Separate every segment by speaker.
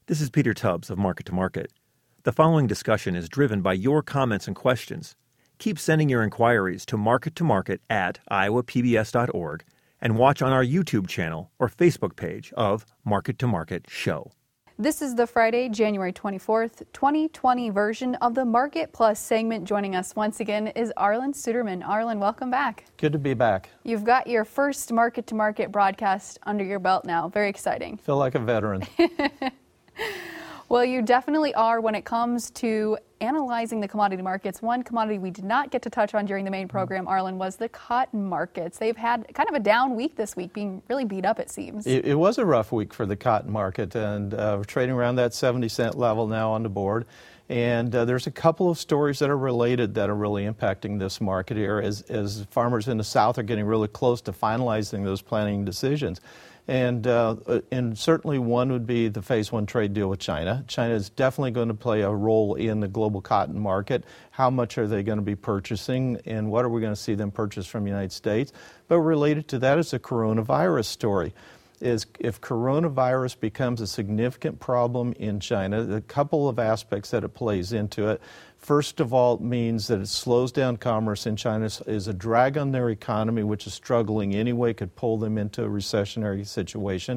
Speaker 1: This is Peter Tubbs of Market to Market. The following discussion is driven by your comments and questions. Keep sending your inquiries to markettomarket@iowapbs.org and watch on our YouTube channel or Facebook page of Market to Market Show.
Speaker 2: This is the Friday, January 24th, 2020 version of the Market Plus segment. Joining us once again is Arlan Suderman. Arlan, welcome back.
Speaker 3: Good to be back.
Speaker 2: You've got your first Market to Market broadcast under your belt now. Very exciting.
Speaker 3: Feel like a veteran.
Speaker 2: Well, you definitely are when it comes to analyzing the commodity markets. One commodity we did not get to touch on during the main program, Arlan, was the cotton markets. They've had kind of a down week this week, being really beat up, it seems.
Speaker 3: It was a rough week for the cotton market, and we're trading around that 70-cent level now on the board. And there's a couple of stories that are related that are really impacting this market here as farmers in the South are getting really close to finalizing those planning decisions. And certainly one would be the Phase 1 trade deal with China. China is definitely going to play a role in the global cotton market. How much are they going to be purchasing, and what are we going to see them purchase from the United States? But related to that is the coronavirus story. If coronavirus becomes a significant problem in China, a couple of aspects that it plays into it. First of all, it means that it slows down commerce in China, is a drag on their economy, which is struggling anyway, could pull them into a recessionary situation.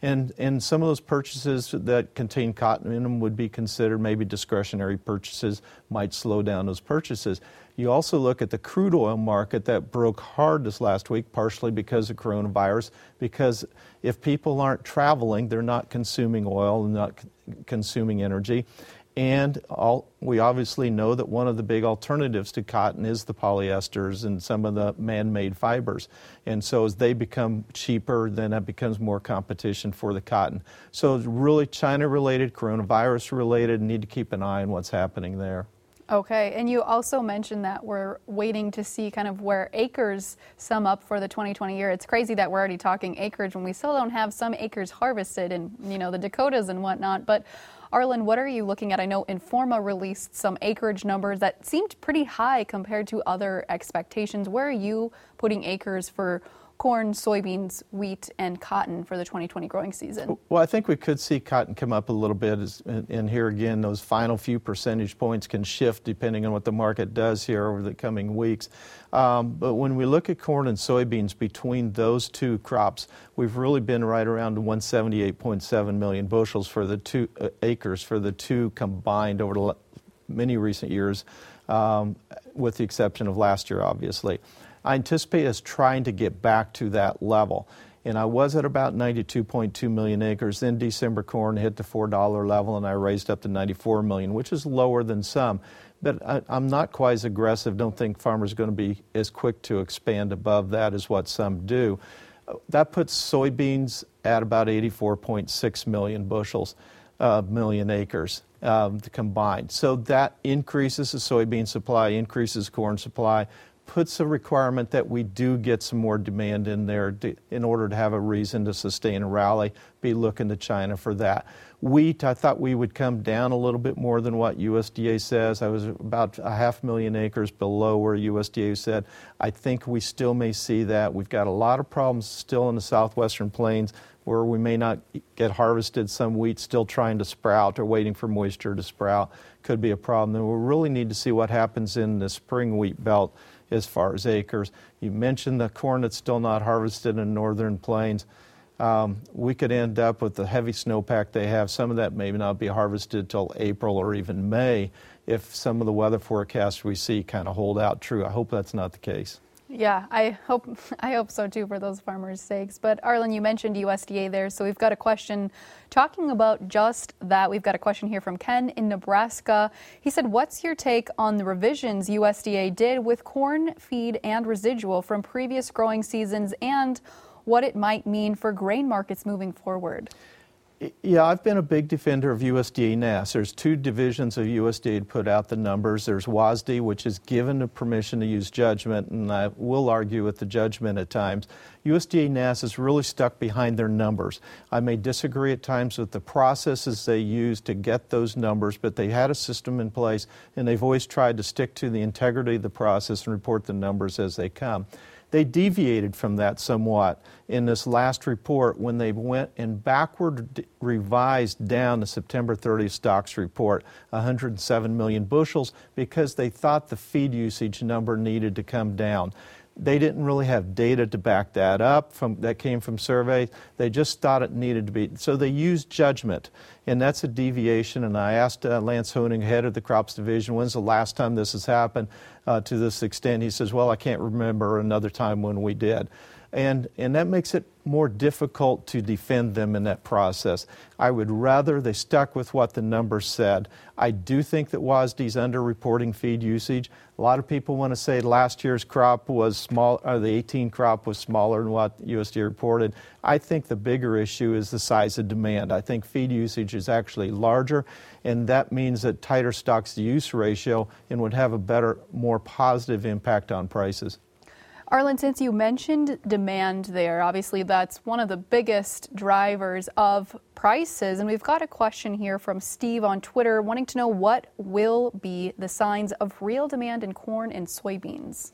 Speaker 3: And some of those purchases that contain cotton in them would be considered maybe discretionary purchases, might slow down those purchases. You also look at the crude oil market that broke hard this last week, partially because of coronavirus, because if people aren't traveling, they're not consuming oil and not consuming energy. And we obviously know that one of the big alternatives to cotton is the polyesters and some of the man-made fibers. And so as they become cheaper, then that becomes more competition for the cotton. So it's really China-related, coronavirus-related, need to keep an eye on what's happening there.
Speaker 2: Okay, and you also mentioned that we're waiting to see kind of where acres sum up for the 2020 year. It's crazy that we're already talking acreage when we still don't have some acres harvested in, the Dakotas and whatnot. But Arlan, what are you looking at? I know Informa released some acreage numbers that seemed pretty high compared to other expectations. Where are you putting acres for corn, soybeans, wheat, and cotton for the 2020 growing season?
Speaker 3: Well, I think we could see cotton come up a little bit. And here again, those final few percentage points can shift depending on what the market does here over the coming weeks. But when we look at corn and soybeans, between those two crops, we've really been right around 178.7 million bushels for the two acres for the two combined over the many recent years, with the exception of last year, obviously. I anticipate us trying to get back to that level. And I was at about 92.2 million acres. Then December corn hit the $4 level, and I raised up to 94 million, which is lower than some. But I'm not quite as aggressive. Don't think farmers are going to be as quick to expand above that as what some do. That puts soybeans at about 84.6 million bushels, million acres combined. So that increases the soybean supply, increases corn supply, puts a requirement that we do get some more demand in there in order to have a reason to sustain a rally, be looking to China for that. Wheat, I thought we would come down a little bit more than what USDA says. I was about 500,000 acres below where USDA said. I think we still may see that. We've got a lot of problems still in the southwestern plains where we may not get harvested. Some wheat still trying to sprout or waiting for moisture to sprout could be a problem. And we really need to see what happens in the spring wheat belt as far as acres. You mentioned the corn that's still not harvested in the northern plains. We could end up with the heavy snowpack they have. Some of that may not be harvested till April or even May if some of the weather forecasts we see kind of hold out true. I hope that's not the case.
Speaker 2: Yeah, I hope so too for those farmers' sakes. But Arlan, you mentioned USDA there, so we've got a question talking about just that. We've got a question here from Ken in Nebraska. He said, what's your take on the revisions USDA did with corn, feed, and residual from previous growing seasons and what it might mean for grain markets moving forward?
Speaker 3: Yeah, I've been a big defender of USDA NASS. There's two divisions of USDA to put out the numbers. There's WASDE, which is given the permission to use judgment, and I will argue with the judgment at times. USDA NASS is really stuck behind their numbers. I may disagree at times with the processes they use to get those numbers, but they had a system in place, and they've always tried to stick to the integrity of the process and report the numbers as they come. They deviated from that somewhat in this last report when they went and backward revised down the September 30th stocks report, 107 million bushels, because they thought the feed usage number needed to come down. They didn't really have data to back that up that came from surveys. They just thought it needed to be. So they used judgment, and that's a deviation. And I asked Lance Honig, head of the crops division, when's the last time this has happened to this extent? He says, well, I can't remember another time when we did. And that makes it more difficult to defend them in that process. I would rather they stuck with what the numbers said. I do think that WASDE's underreporting feed usage. A lot of people want to say last year's crop was small, or the 18 crop was smaller than what USDA reported. I think the bigger issue is the size of demand. I think feed usage is actually larger, and that means that tighter stocks-to-use ratio and would have a better, more positive impact on prices.
Speaker 2: Arlan, since you mentioned demand there, obviously that's one of the biggest drivers of prices. And we've got a question here from Steve on Twitter wanting to know what will be the signs of real demand in corn and soybeans.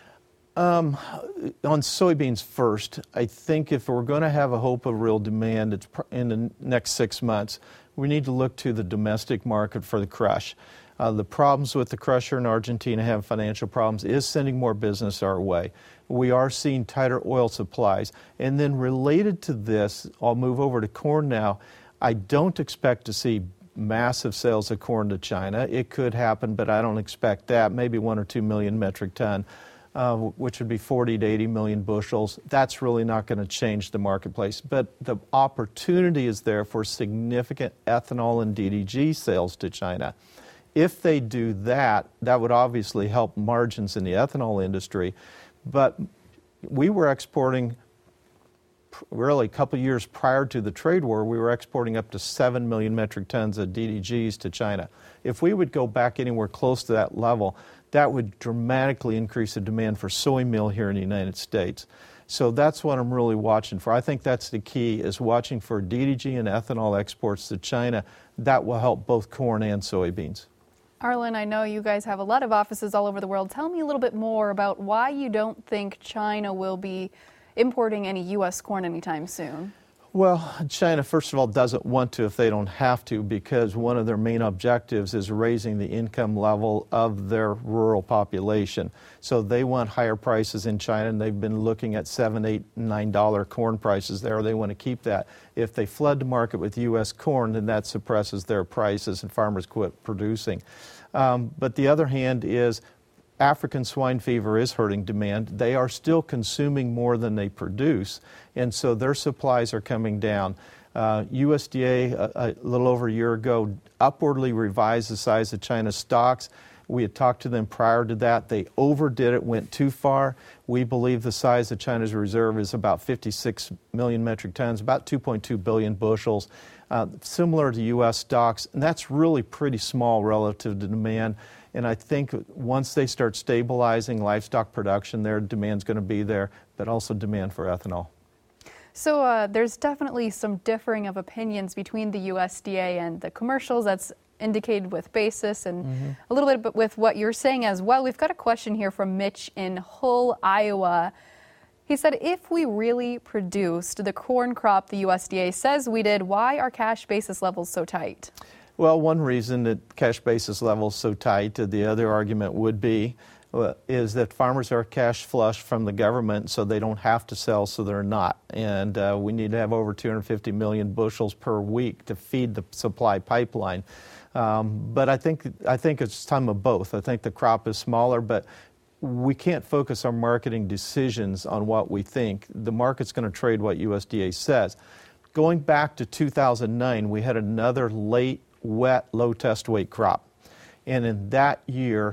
Speaker 3: On soybeans first, I think if we're going to have a hope of real demand it's in the next 6 months, we need to look to the domestic market for the crush. The problems with the crusher in Argentina have financial problems is sending more business our way. We are seeing tighter oil supplies. And then related to this, I'll move over to corn now. I don't expect to see massive sales of corn to China. It could happen, but I don't expect that. Maybe 1 or 2 million metric ton, which would be 40 to 80 million bushels. That's really not going to change the marketplace. But the opportunity is there for significant ethanol and DDG sales to China. If they do that, that would obviously help margins in the ethanol industry. But we were exporting, really a couple years prior to the trade war, we were exporting up to 7 million metric tons of DDGs to China. If we would go back anywhere close to that level, that would dramatically increase the demand for soy meal here in the United States. So that's what I'm really watching for. I think that's the key, is watching for DDG and ethanol exports to China. That will help both corn and soybeans.
Speaker 2: Arlan, I know you guys have a lot of offices all over the world. Tell me a little bit more about why you don't think China will be importing any U.S. corn anytime soon.
Speaker 3: Well, China, first of all, doesn't want to if they don't have to, because one of their main objectives is raising the income level of their rural population. So they want higher prices in China, and they've been looking at $7, $8, $9 corn prices there. They want to keep that. If they flood the market with U.S. corn, then that suppresses their prices and farmers quit producing. But the other hand is African swine fever is hurting demand. They are still consuming more than they produce, and so their supplies are coming down. USDA, a little over a year ago, upwardly revised the size of China's stocks. We had talked to them prior to that. They overdid it, went too far. We believe the size of China's reserve is about 56 million metric tons, about 2.2 billion bushels, similar to U.S. stocks, and that's really pretty small relative to demand. And I think once they start stabilizing livestock production, their demand's going to be there, but also demand for ethanol.
Speaker 2: So there's definitely some differing of opinions between the USDA and the commercials. That's indicated with basis and a little bit with what you're saying as well. We've got a question here from Mitch in Hull, Iowa. He said, if we really produced the corn crop the USDA says we did, why are cash basis levels so tight?
Speaker 3: Well, one reason that cash basis levels so tight, the other argument would be, is that farmers are cash flush from the government, so they don't have to sell, so they're not. And we need to have over 250 million bushels per week to feed the supply pipeline. But I think it's time of both. I think the crop is smaller, but we can't focus our marketing decisions on what we think. The market's going to trade what USDA says. Going back to 2009, we had another late, wet, low test weight crop. And in that year,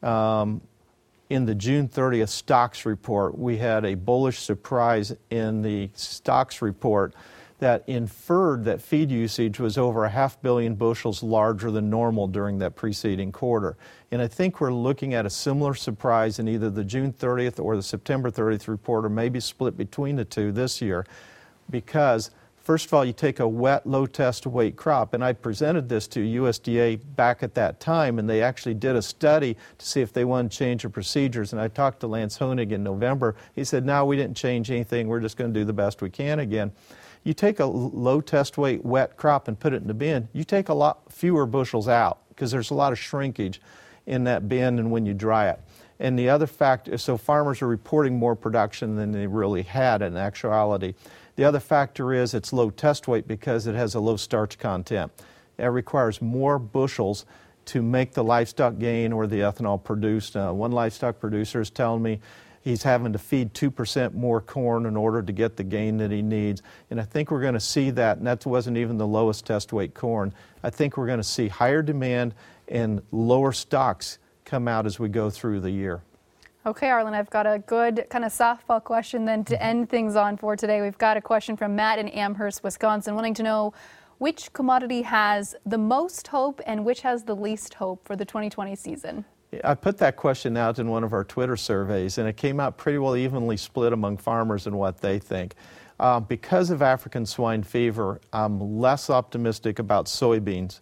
Speaker 3: in the June 30th stocks report, we had a bullish surprise in the stocks report that inferred that feed usage was over 500 million bushels larger than normal during that preceding quarter. And I think we're looking at a similar surprise in either the June 30th or the September 30th report, or maybe split between the two this year, because First of all, you take a wet, low test weight crop, and I presented this to USDA back at that time, and they actually did a study to see if they wanted to change their procedures. And I talked to Lance Honig in November. He said, no, we didn't change anything. We're just going to do the best we can again. You take a low test weight wet crop and put it in the bin, you take a lot fewer bushels out because there's a lot of shrinkage in that bin and when you dry it. And the other factor, so farmers are reporting more production than they really had in actuality. The other factor is it's low test weight because it has a low starch content. It requires more bushels to make the livestock gain or the ethanol produced. One livestock producer is telling me he's having to feed 2% more corn in order to get the gain that he needs. And I think we're going to see that, and that wasn't even the lowest test weight corn. I think we're going to see higher demand and lower stocks come out as we go through the year.
Speaker 2: Okay, Arlan, I've got a good kind of softball question then to end things on for today. We've got a question from Matt in Amherst, Wisconsin, wanting to know which commodity has the most hope and which has the least hope for the 2020 season.
Speaker 3: I put that question out in one of our Twitter surveys, and it came out pretty well evenly split among farmers and what they think. Because of African swine fever, I'm less optimistic about soybeans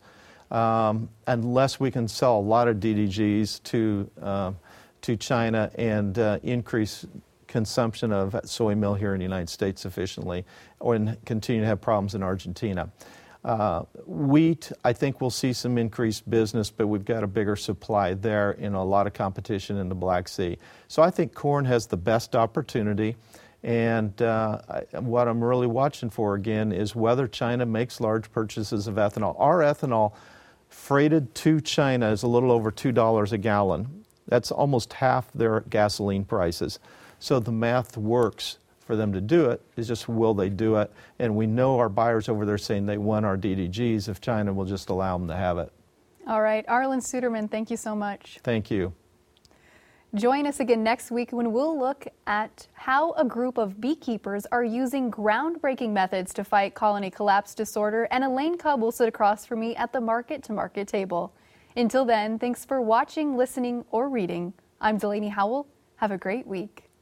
Speaker 3: unless we can sell a lot of DDGs to China and increase consumption of soy meal here in the United States sufficiently, or continue to have problems in Argentina. Wheat, I think we'll see some increased business, but we've got a bigger supply there and a lot of competition in the Black Sea. So I think corn has the best opportunity, and what I'm really watching for again is whether China makes large purchases of ethanol. Our ethanol freighted to China is a little over $2 a gallon. That's almost half their gasoline prices. So the math works for them to do it. It's just will they do it? And we know our buyers over there saying they want our DDGs if China will just allow them to have it.
Speaker 2: All right. Arlan Suderman, thank you so much.
Speaker 3: Thank you.
Speaker 2: Join us again next week when we'll look at how a group of beekeepers are using groundbreaking methods to fight colony collapse disorder, and Elaine Cobb will sit across from me at the Market to Market table. Until then, thanks for watching, listening, or reading. I'm Delaney Howell. Have a great week.